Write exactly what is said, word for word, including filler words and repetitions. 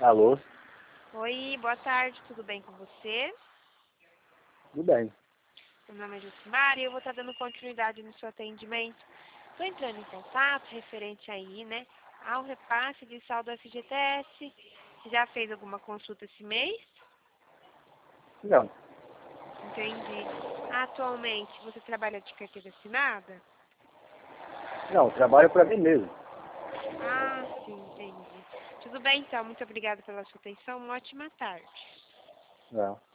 Alô? Oi, boa tarde, tudo bem com você? Tudo bem. Meu nome é Jucimara e eu vou estar dando continuidade no seu atendimento. Estou entrando em contato referente aí, né, ao repasse de saldo F G T S. Você já fez alguma consulta esse mês? Não. Entendi. Atualmente, você trabalha de carteira assinada? Não, trabalho para mim mesmo. Ah, sim, entendi. Tudo bem, então. Muito obrigada pela sua atenção. Uma ótima tarde. Não.